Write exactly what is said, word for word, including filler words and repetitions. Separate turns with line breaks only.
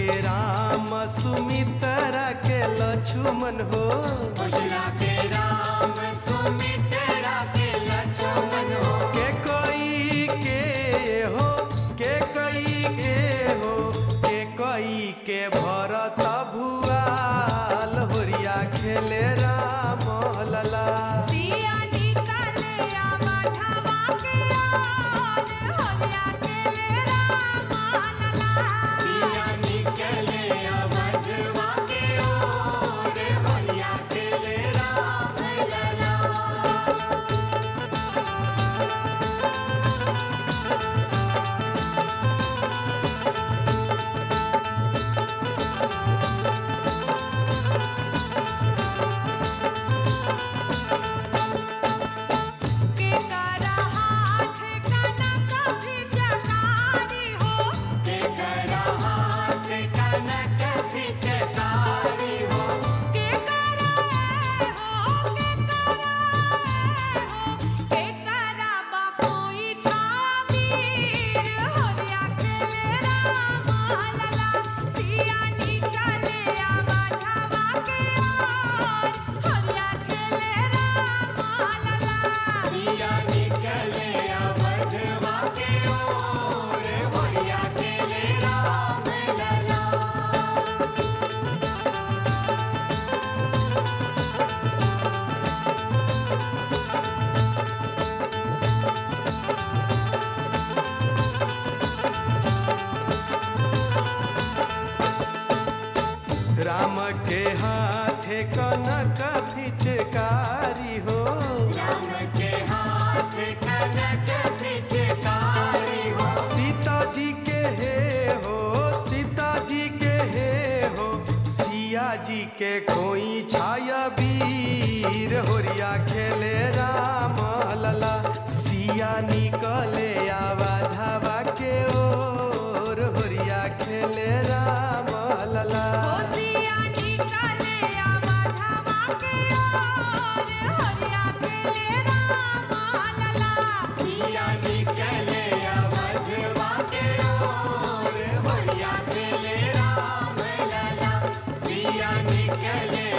के राम सुमित्रा के लक्ष्मण हो,
खुश राखे राम सुमित्रा के लक्ष्मण हो।
के कोई के हो के कोई के हो के कोई के भरत भुआल होरिया खेले राम लला।
सिया निकले माधवा के ओर होरिया खेले राम लला।
सिया निकले माधवा के ओर होरिया खेले राम लला।
के करा हाथ कनक भिजकारी हो,
के करा हाथ कनक पिचकारी हो।
के करा हो के करा हो के करा बकोई छाबीर होरिया खेले राम लला। सिया निकले माधवा के ओर होरिया खेले राम लला।
सिया निकले माधवा के ओर होरिया खेले राम लला।
राम के हाथे कनक फिचकारी हो,
राम के हाथ कनक पिचकारी हो।
सीता जी के हे हो सीता जी के हे हो सिया जी के कोई छाया वीर होरिया खेले राम लला। सिया निकले आवा धावा के ओर होरिया खेले राम लला।
ओ सिया निकले माधवा के ओर होरिया खेले राम लला।
सिया निकले माधवा के ओर होरिया खेले राम लला। सिया निकले